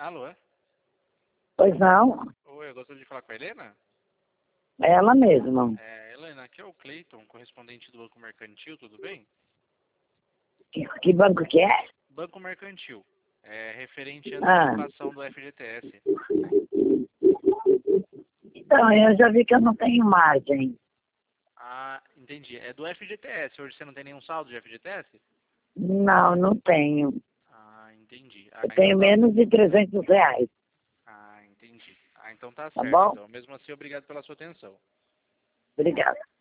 Alô? Pois não, Oi, eu gostaria de falar com a Helena? é ela mesma. Helena, aqui é o Cleiton, correspondente do Banco Mercantil, tudo bem? Que banco que é? Banco Mercantil, referente à Ah. antecipação do FGTS. Então, eu já vi que eu não tenho margem. Ah, entendi. É do FGTS, hoje você não tem nenhum saldo de FGTS? Não, não tenho. Ah, entendi. Eu tenho menos de R$ 300. Ah, entendi. Ah, então tá Tá certo. bom? Então, mesmo assim, obrigado pela sua atenção. Obrigada.